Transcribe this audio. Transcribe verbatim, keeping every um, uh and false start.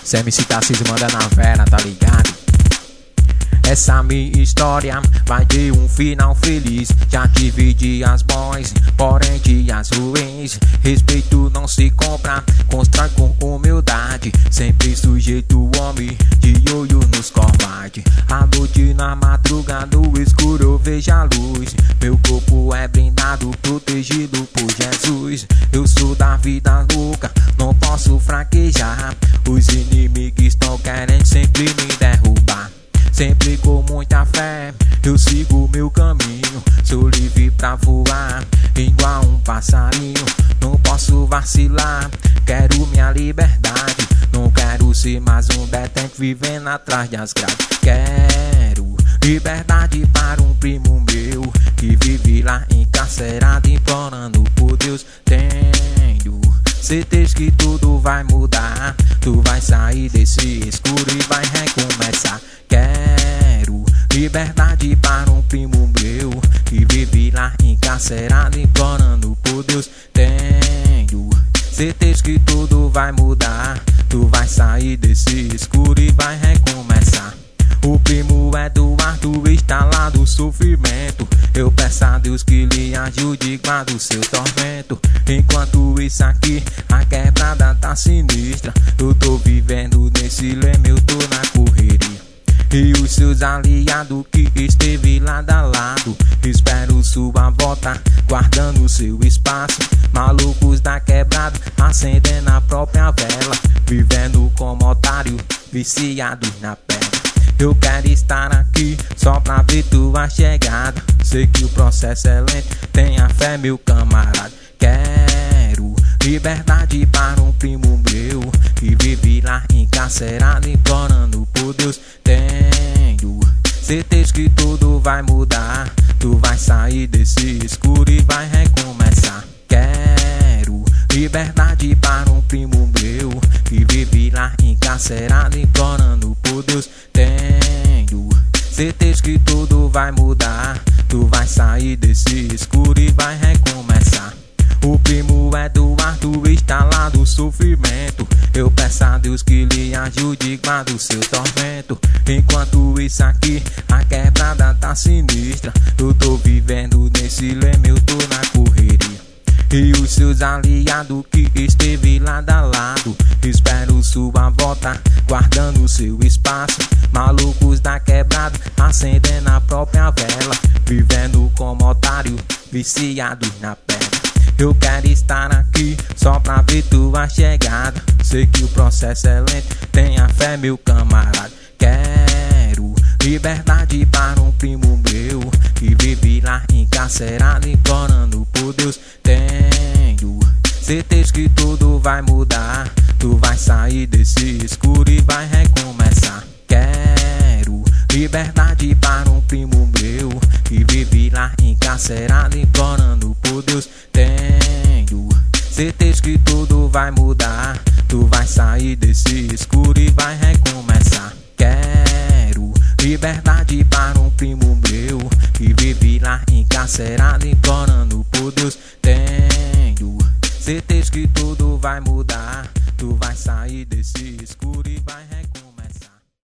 Se M C Tarcísio manda na vera, tá ligado? Essa minha história vai ter um final feliz. Já tive dias bons, porém dias ruins. Respeito não se compra, constrói com humildade. Sempre sujeito o homem, de olho nos covardes. À noite na madrugada, no escuro eu vejo a luz. Meu corpo é blindado, protegido por Jesus. Eu sou da vida louca, não posso fraquejar. Os inimigos estão querendo sempre me derrubar. Sempre com muita fé, eu sigo meu caminho. Sou livre pra voar, igual um passarinho. Não posso vacilar, quero minha liberdade. Não quero ser mais um detente vivendo atrás das grades. Quero liberdade para um primo meu que vive lá encarcerado, implorando por Deus. Tenho certeza que tudo vai mudar. Tu vai sair desse escuro e vai recomeçar. Quero liberdade para um primo meu que vive lá encarcerado, implorando por Deus. Tenho certeza que tudo vai mudar. Tu vai sair desse escuro e vai recomeçar. O primo Eduardo está lá do sofrimento. Eu peço a Deus que lhe ajude, guarda o seu tormento. Enquanto isso aqui, a quebrada tá sinistra. Eu tô vivendo nesse leme, eu tô na correria. E os seus aliados que esteve lado a lado, espero sua volta, guardando seu espaço. Malucos da quebrada, acendendo a própria vela, vivendo como otário, viciado na pedra. Eu quero estar aqui só pra ver tua chegada. Sei que o processo é lento, tenha fé meu camarada. Quero liberdade para um primo meu que vive lá encarcerado, implorando por Deus. Tenho certeza que tudo vai mudar. Tu vai sair desse escuro e vai recomeçar. Quero liberdade para um primo meu que vive lá encarcerado, implorando por Deus. Tenho certeza que tudo vai mudar. Tu vai sair desse escuro e vai recomeçar. O primo Eduardo está lá do sofrimento. Eu peço a Deus que lhe ajude, guarda o seu tormento. Enquanto isso aqui, a quebrada tá sinistra. Eu tô vivendo nesse leme, eu tô na correria. E os seus aliados que esteve lado a lado, espero sua volta, guardando seu espaço. Malucos da quebrada, acendendo a própria vela, vivendo como otário, viciado na pedra. Eu quero estar aqui só pra ver tua chegada. Sei que o processo é lento, tenha fé meu camarada. Quero liberdade para um primo meu que vive lá encarcerado, implorando por Deus. Tenho certeza que tudo vai mudar. Tu vai sair desse escuro e vai recomeçar. Quero liberdade para um primo meu que vive lá encarcerado, implorando por Deus. Tenho certeza que tudo vai mudar. Tu vai sair desse escuro e vai recomeçar. Quero liberdade para um primo meu que vive lá encarcerado, implorando